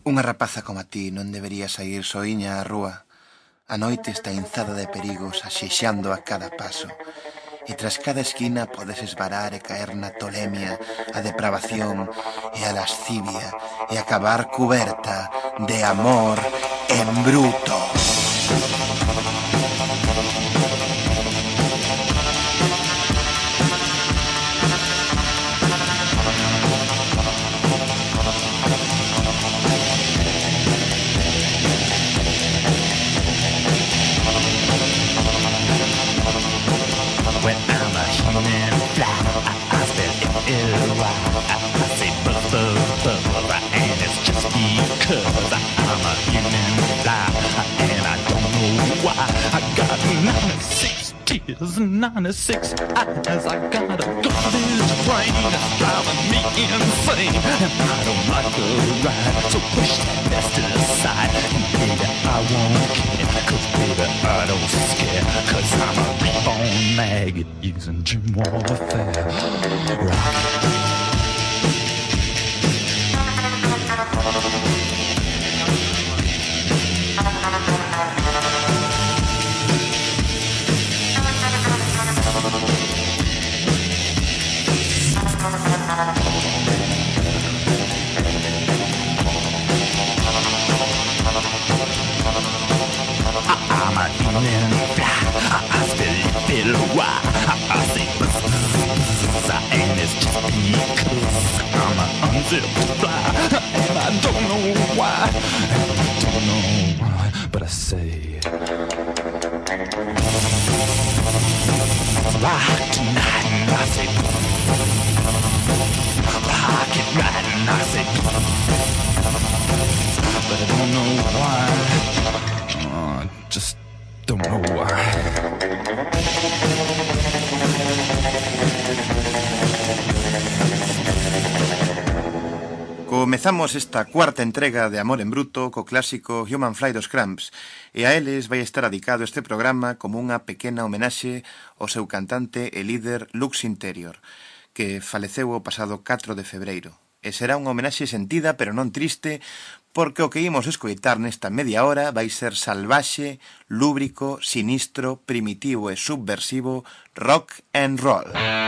Unha rapaza como a ti non debería sair soiña á rúa. A noite está inzada de perigos axexando a cada paso. E tras cada esquina podes esvarar e caer na tolemia, a depravación e a lascivia e acabar cuberta de amor en bruto. When I'm a human fly, I spell L-Y. I say blah, and it's just because I'm a human fly, and I don't know why. I got 96 tears, 96 eyes. I got a garbage brain that's driving me insane, and I don't like the ride, so push that mess to the side. And baby, I won't care, cause baby, I don't scare, cause I'm a reborn maggot using dream warfare. Rock. I'm a human fly, I still why I say buzz, and it's just because I'm an unzipped fly, and I don't know why, but I say rock tonight, and I say rock it right, and I say but I don't know why. Just don't know why. Comezamos esta cuarta entrega de Amor en Bruto co clásico Human Fly dos Cramps, e a eles vai estar dedicado este programa como unha pequena homenaxe ao seu cantante e líder Lux Interior, que faleceu o pasado 4 de febreiro. E será unha homenaxe sentida, pero non triste, porque o que imos escoitar nesta media hora vai ser salvaxe, lúbrico, sinistro, primitivo e subversivo rock and roll.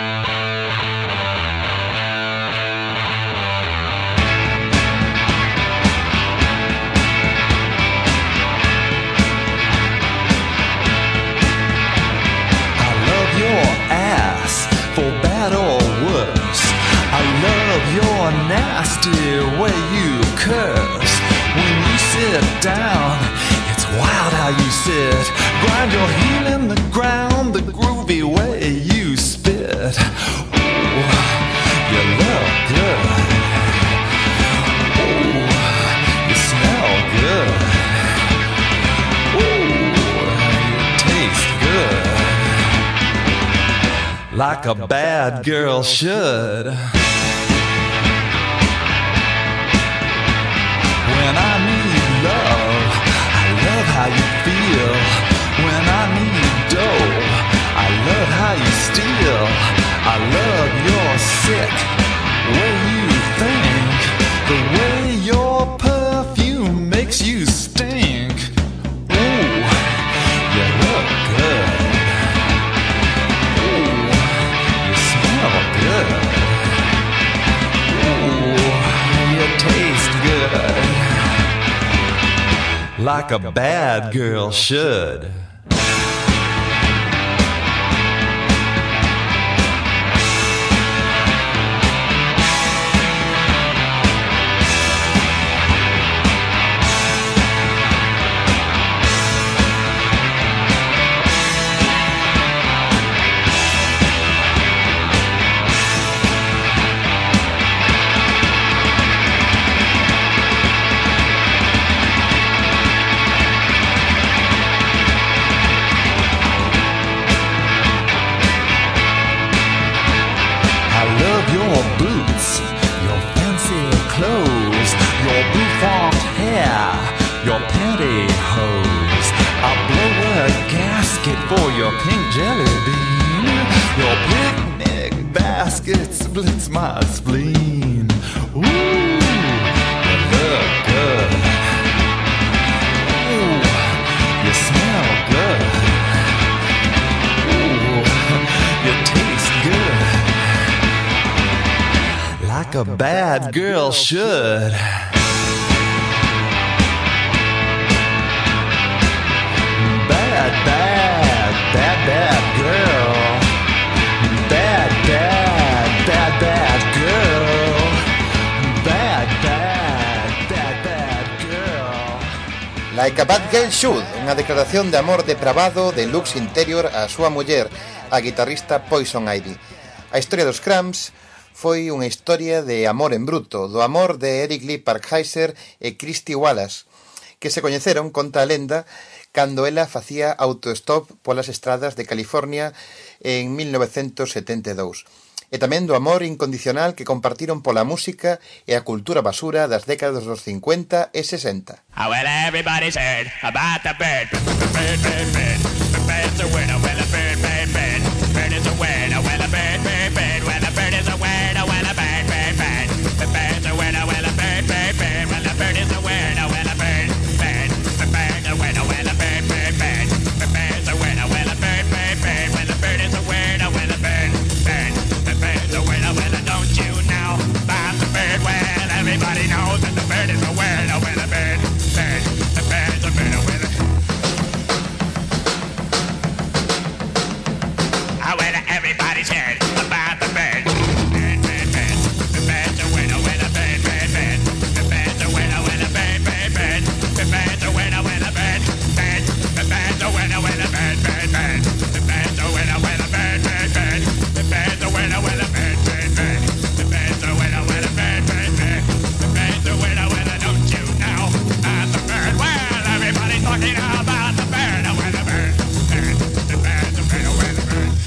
I love your ass, for bad or worse. I love your nasty way you curse. When you sit down, it's wild how you sit. Grind your heel in the ground, the groovy way you spit. Ooh, you look good. Ooh, you smell good. Ooh, you taste good. Like a bad girl should. When I need love, I love how you feel. When I need dough, I love how you steal. I love your sick way you think, the way your perfume makes you stink. Ooh, you look good. Ooh, you smell good. Ooh, you taste good. Like a bad girl should. For your pink jelly bean, your picnic basket splits my spleen. Ooh, you look good. like a bad girl should. Bad, bad, bad, bad girl. Bad, bad, bad, bad girl. Bad, bad, bad, bad girl. Like a Bad Girl Should, unha declaración de amor depravado de Lux Interior á súa muller, a guitarrista Poison Ivy. A historia dos Cramps foi unha historia de amor en bruto, do amor de Eric Lee Parkheiser e Christy Wallace, que se coñeceron, conta a lenda, cando ela facía autostop polas estradas de California en 1972. E tamén do amor incondicional que compartiron pola música e a cultura basura das décadas dos 50 e 60. Oh, well, everybody's heard about the bird. Bird, bird, bird. The bird's a winner. Well, a bird, bird, bird. Bird is a winner. Well, a bird, bird, bird. Well, a bird is a winner. Well, a bird, bird, bird. The bird's a winner. Well, a bird, bird, bird. Well, a bird is a winner. Well, a bird, bird. The bird's a winner. Well, a bird, bird, bird. The bird's a winner. Well, a bird, bird, bird. Well, a bird is a winner. Well, a bird, bird. The bird's a winner. Well, don't you know about the bird? Well, everybody knows that the bird is a winner. Well, a bird, bird. The bird's a winner. Well, everybody's heard about the bird. Bird, bird, bird. The bird's a winner. Well, a bird, bird, bird. The bird's a winner. Well, a bird, bird, bird. The bird's a winner. Well, a bird, bird. The bird's a winner. Well, a bird, bird, bird. The bird's a winner. Well, a bird, bird, bird. The bird's a winner. Well, a bird, bird, bird. The bird's a winner. Well, a bird, bird, bird. The bird's a winner. Well, don't you know about the bird? Well, everybody's talking about the bird. Well, the bird, bird. The bird's a winner. Well, the bird.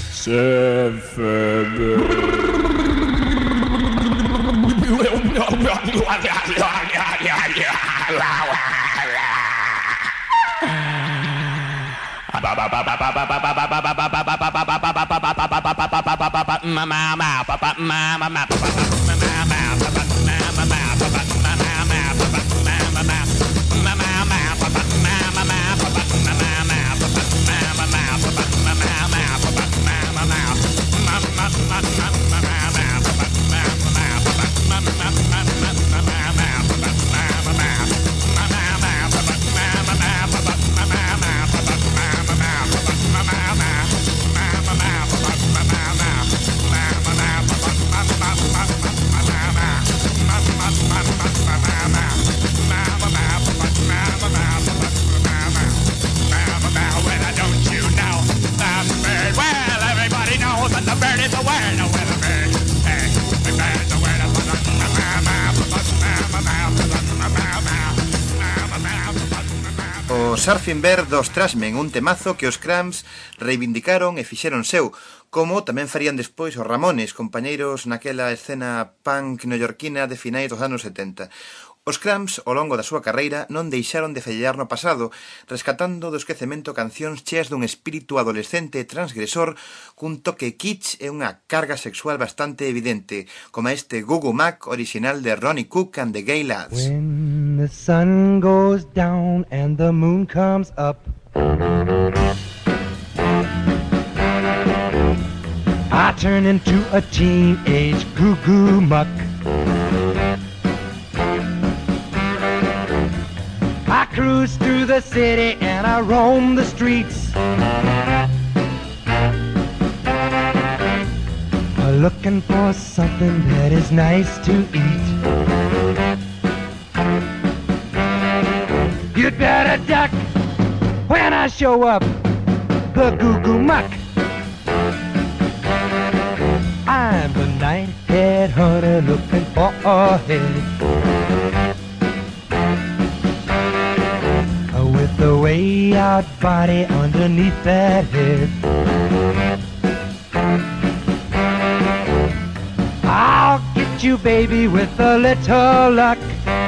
Surfing Bird dos Trashmen, un temazo que os Cramps reivindicaron e fixeron seu, como tamén farían despois os Ramones, compañeiros naquela escena punk neoyorquina de finais dos anos 70. Os Cramps, ao longo da súa carreira, non deixaron de fallar no pasado, rescatando do esquecemento cancións cheas dun espírito adolescente transgresor cun toque kitsch e unha carga sexual bastante evidente, como este Goo Goo Mac original de Ronnie Cook and the Gay Lads. When the sun goes down and the moon comes up, I turn into a teenage Goo Goo Muck. I cruise through the city and I roam the streets, looking for something that is nice to eat. You'd better duck when I show up, the Goo Goo Muck. I'm the night-head hunter looking for a head with the way-out body underneath that head. I'll get you, baby, with a little luck.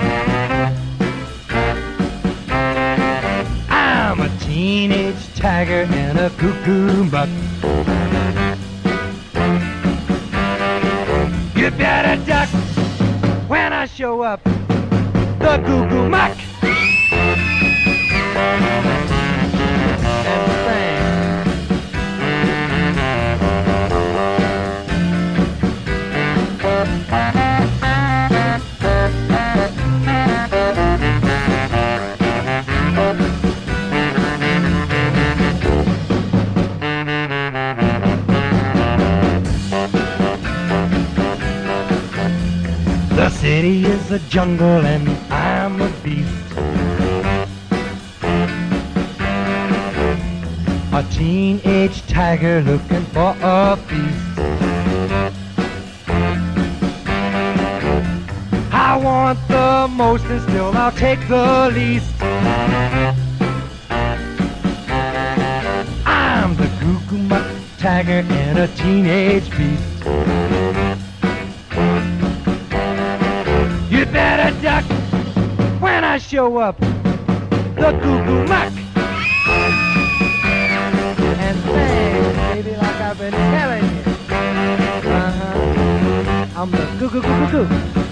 I'm a teenage tiger and a Goo Goo Muck. You better duck when I show up, the Goo Goo Muck. the jungle and I'm a beast. A teenage tiger looking for a feast. I want the most and still I'll take the least. I'm the Goo-Goo Tiger and a teenage beast. You better duck when I show up, the Goo-Goo Muck. And thanks, baby, like I've been telling you. I'm the Goo-Goo-Goo-Goo-Goo.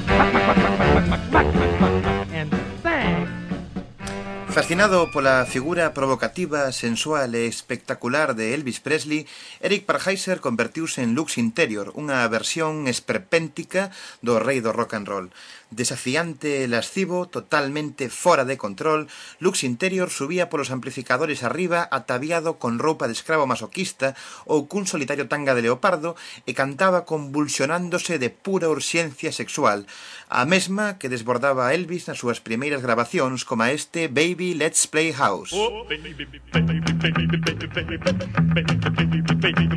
And thanks. Fascinado pola figura provocativa, sensual e espectacular de Elvis Presley, Eric Parheiser convertiuse en Lux Interior, unha versión esperpéntica do rei do rock and roll. Desafiante e lascivo, totalmente fora de control, Lux Interior subía polos amplificadores arriba ataviado con roupa de escravo masoquista ou cun solitario tanga de leopardo e cantaba convulsionándose de pura urxencia sexual, a mesma que desbordaba a Elvis nas súas primeiras grabacións como este Baby Let's Play House. Oh, baby, baby, baby, baby, baby, baby, baby, baby,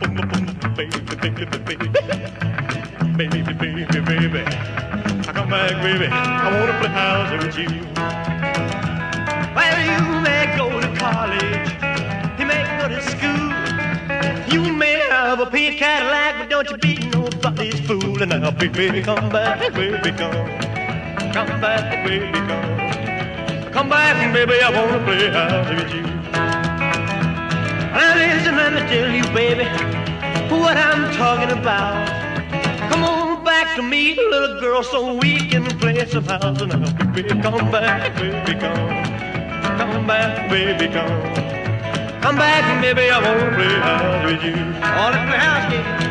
baby, baby. Come back, baby, I wanna play house with you. Well, you may go to college, you may go to school, you may have a pink Cadillac, but don't you be nobody's fool. And now, baby, come back, baby, come back, baby, come back, baby, I wanna play house with you. Now listen, let me tell you, baby, what I'm talking about. Come on back to me, little girl, so we can play some house. And now, baby, come back, baby, come back, baby, come back, baby, I wanna play house with you. All in the house, yeah.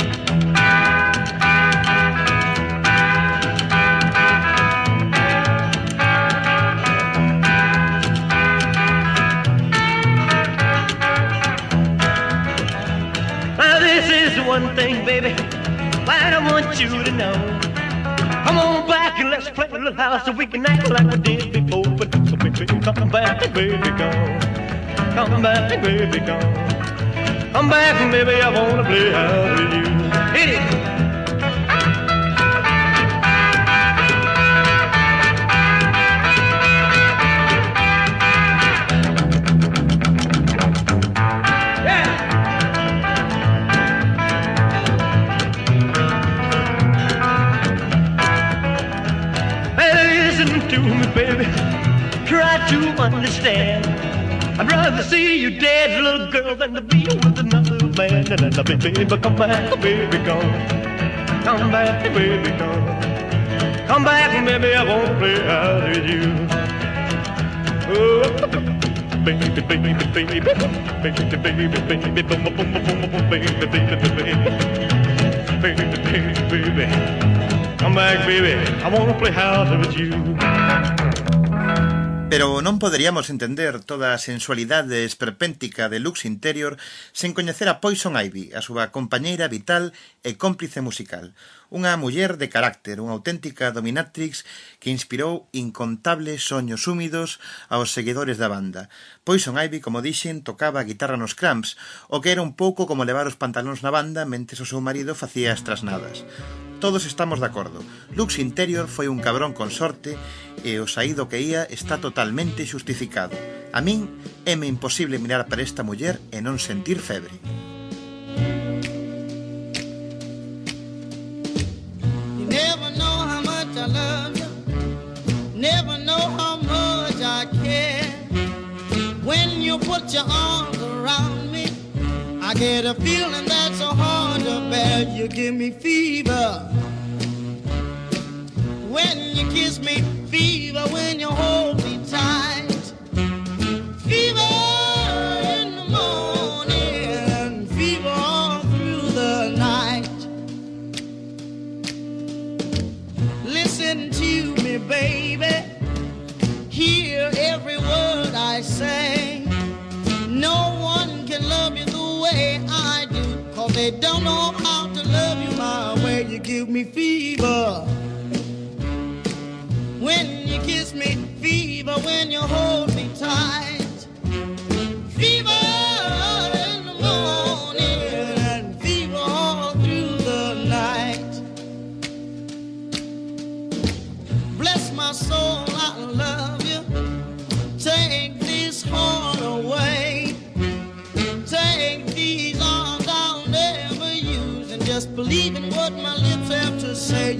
Now this is one thing, baby, I want you to know. Come on back and let's play a little house so we can act like we did before. But so baby, come back, baby, come back, baby, come back, baby, I wanna play house with you. Hit it. Baby, try to understand. I'd rather see you dead, little girl, than to be with another man. And I baby, come back, baby, come back, baby, come back, baby, I won't play out with you. Oh, baby, baby, baby, baby, baby, baby, baby, baby, come back, baby, I wanna play house with you. Pero non poderíamos entender toda a sensualidade esperpéntica de Lux Interior sen coñecer a Poison Ivy, a súa compañeira vital e cómplice musical. Unha muller de carácter, unha auténtica dominatrix que inspirou incontables soños húmidos aos seguidores da banda. Poison Ivy, como dixen, tocaba a guitarra nos Cramps, o que era un pouco como levar os pantalóns na banda mentres o seu marido facía as trasnadas. Todos estamos de acordo. Lux Interior foi un cabrón con sorte e o saído que ia está totalmente xustificado. A min éme imposible mirar para esta muller e non sentir febre. You never know how much I love you, never know how much I care. When you put your arms around me, I get a feeling that's so hard to bear. You give me fever when you kiss me, fever when you hold me tight, fever in the morning, fever all through the night. Listen to me, baby, hear every word I say. No one can love you the way I do, 'cause they don't know how to love you my way. You give me fever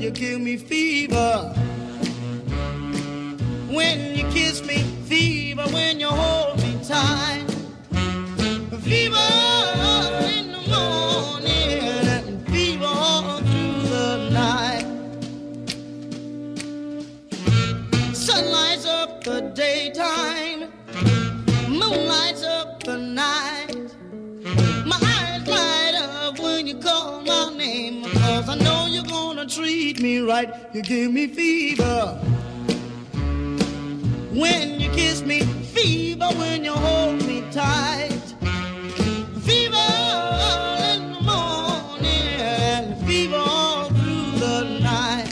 you give me fever. When you kiss me, fever. When you hold me tight, fever in the morning and fever all through the night. Sun lights up the daytime, moon lights up the night. My eyes light up when you call my name, because I know you're gonna treat me right. You give me fever when you kiss me, fever when you hold me tight. Fever in the morning and fever all through the night.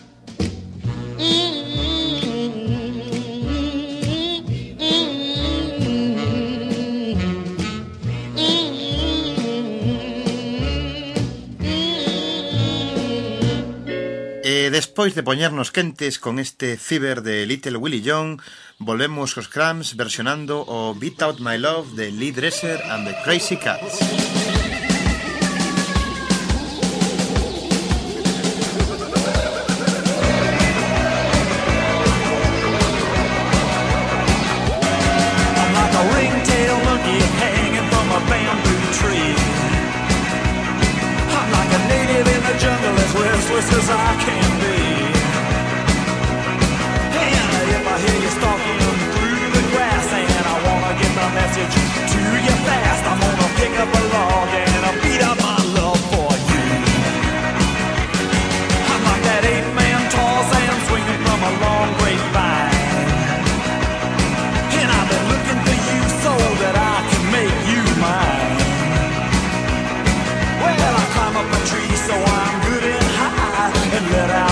Despois de poñernos quentes con este Fever de Little Willie John, volvemos cos Cramps versionando o Beat Out My Love de Lee Dresser and the Crazy Cats. I'm like a ringtail monkey hanging from a bamboo tree. I'm like a native in the jungle, as restless as I can be. And if I hear you stalking through the grass and I wanna get the message to you fast, I'm gonna pick up a log and I'll beat out my love for you. I'm like that 8-man Tarzan swinging from a long grapevine, and I've been looking for you so that I can make you mine. Well, I climb up a tree so I'm good and high and let out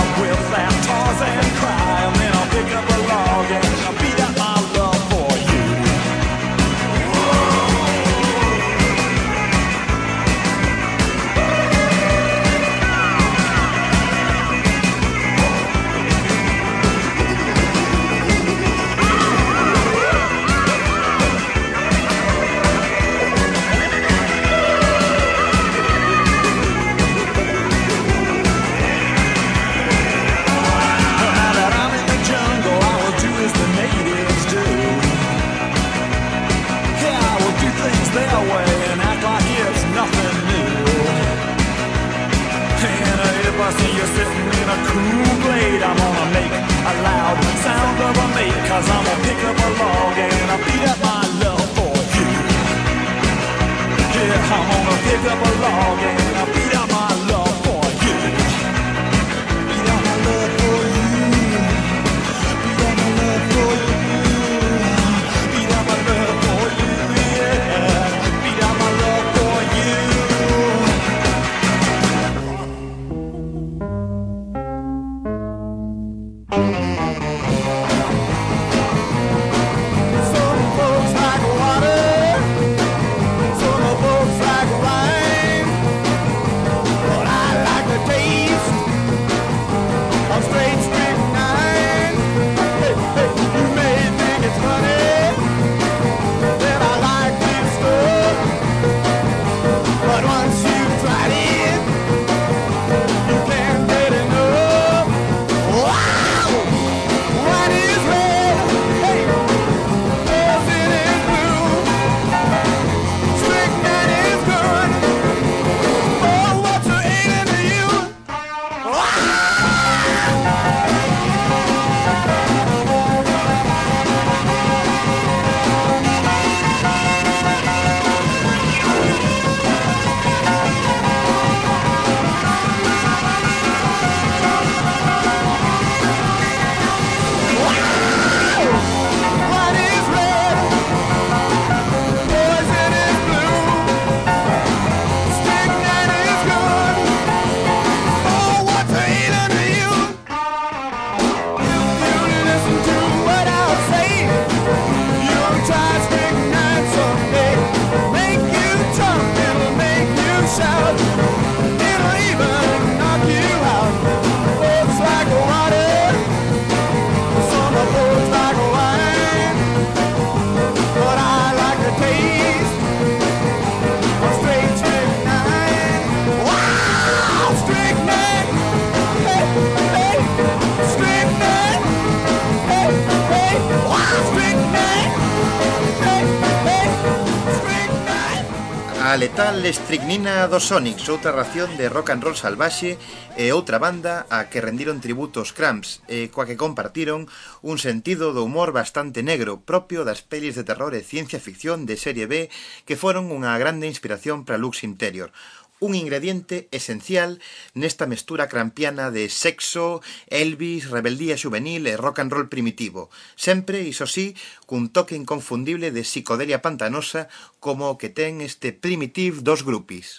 A letal estricnina dos Sonics, outra ración de rock and roll salvaxe e outra banda a que rendiron tributo aos Cramps e coa que compartiron un sentido do humor bastante negro propio das pelis de terror e ciencia ficción de serie B que foron unha grande inspiración para Lux Interior. Un ingrediente esencial nesta mestura crampiana de sexo, Elvis, rebeldía juvenil e rock and roll primitivo. Sempre, iso sí, cun toque inconfundible de psicodelia pantanosa como o que ten este Primitive dos Groupies.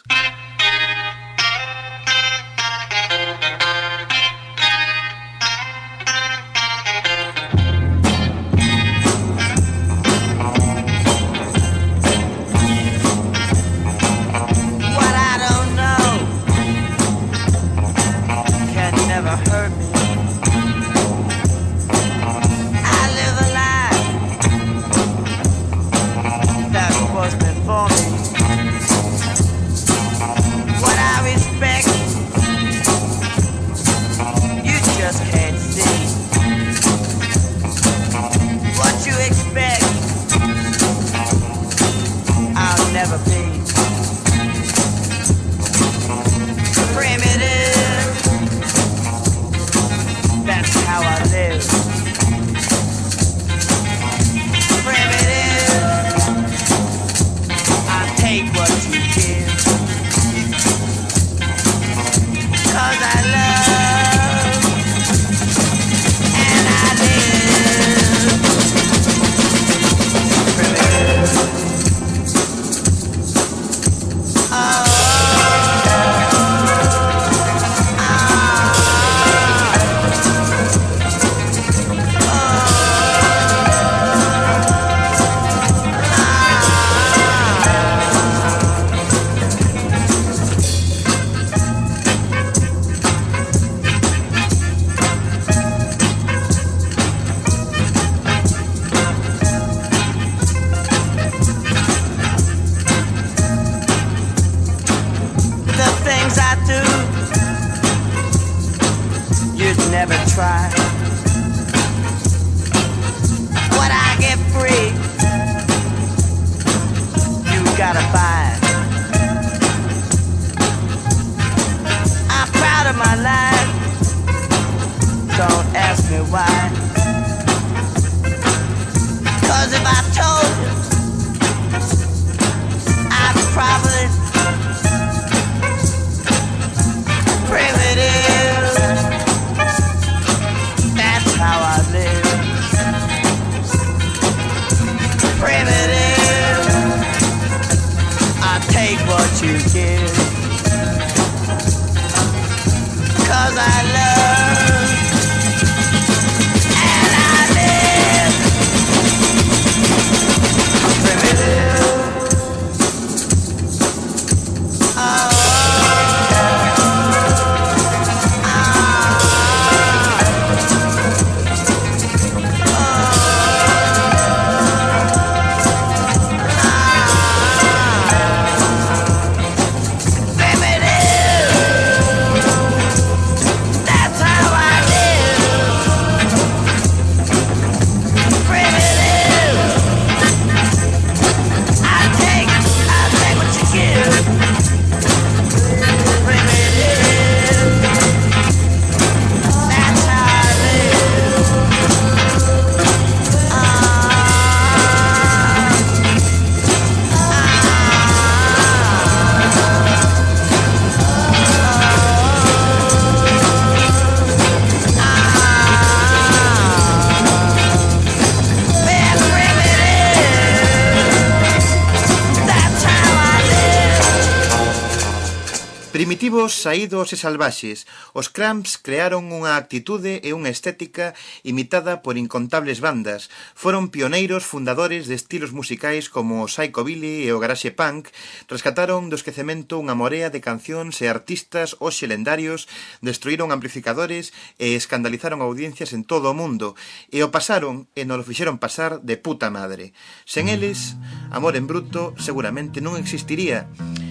Primitivos, saídos e salvaxes, os Cramps crearon unha actitude e unha estética imitada por incontables bandas. Foron pioneiros fundadores de estilos musicais como o psychobilly e o garage punk, rescataron do esquecemento unha morea de cancións e artistas hoxe lendarios, destruíron amplificadores e escandalizaron audiencias en todo o mundo, e o pasaron e non o fixeron pasar de puta madre. Sen eles, Amor en Bruto seguramente non existiría.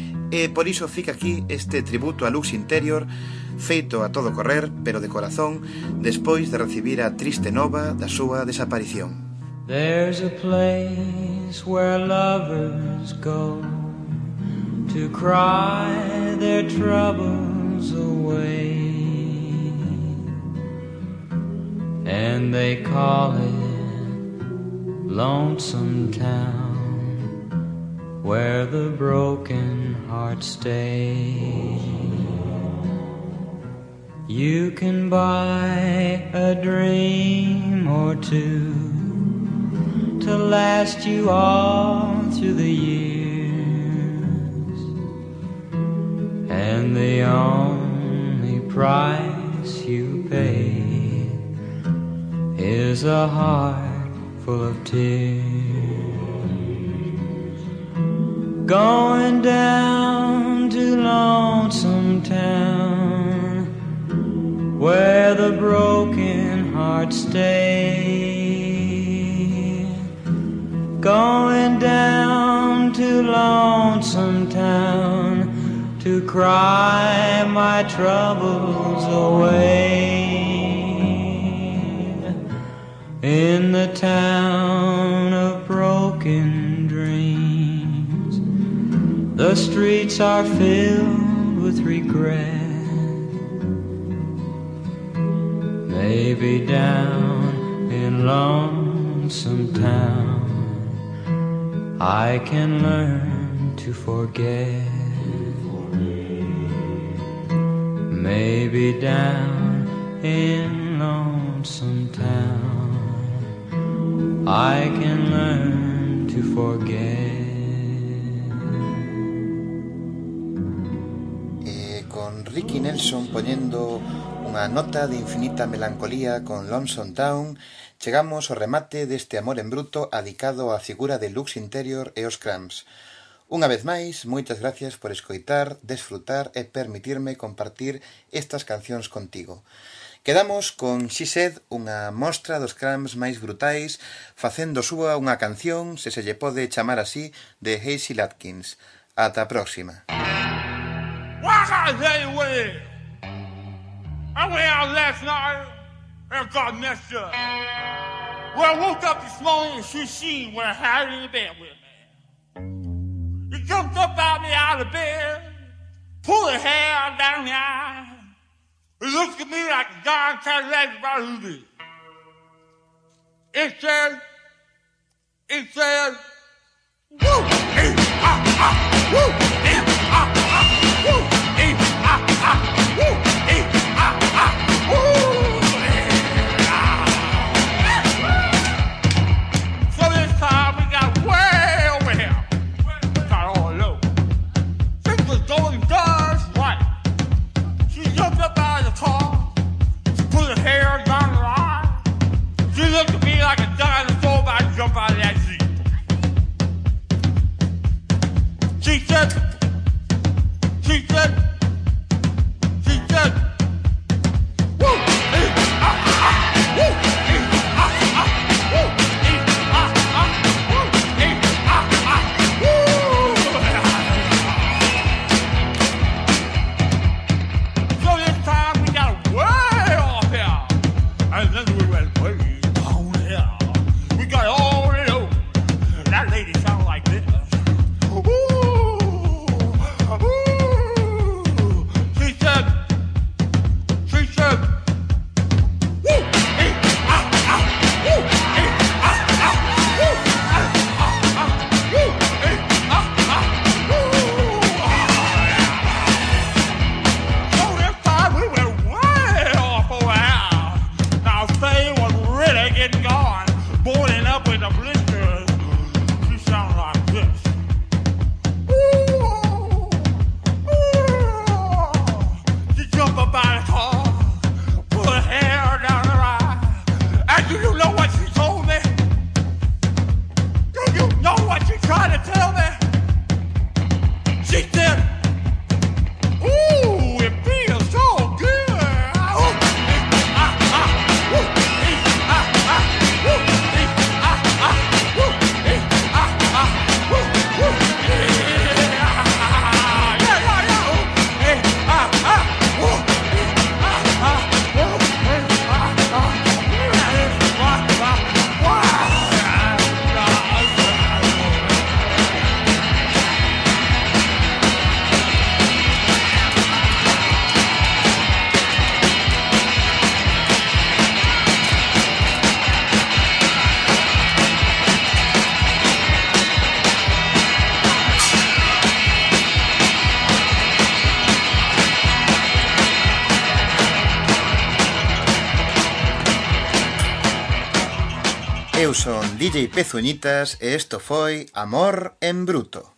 E por iso fica aquí este tributo a Lux Interior, feito a todo correr, pero de corazón, despois de recibir a triste nova da súa desaparición. There's a place where lovers go to cry their troubles away. And they call it Lonesome Town, where the broken hearts stay. You can buy a dream or two to last you all through the years, and the only price you pay is a heart full of tears. Going down to Lonesome Town, where the broken hearts stay. Going down to Lonesome Town to cry my troubles away. In the town of broken dreams, the streets are filled with regret. Maybe down in Lonesome Town I can learn to forget. Maybe down in Lonesome Town I can learn to forget. Con Ricky Nelson poñendo unha nota de infinita melancolía con Lonesome Town, chegamos ao remate deste Amor en Bruto adicado á figura de Lux Interior e os Cramps. Unha vez máis, moitas gracias por escoitar, desfrutar e permitirme compartir estas cancións contigo. Quedamos con She Said, unha mostra dos Cramps máis brutais, facendo súa unha canción, se lle pode chamar así, de Hazel Atkins. Ata a próxima. I went out last night and got messed up. Well, I woke up this morning and she went hiding in the bed with me. He jumped up out me out of bed, pulled her hair down the eye. He looked at me like a John Cadillac Baruby. It said, woo, woo, woo, woo, so this time we got way over here. Got all low. This was going just right. She jumped up out of the car, put her hair down her eye. She looked at me like a dinosaur about to jump out of that seat. She said, Eu son DJ Pezuñitas e isto foi Amor en Bruto.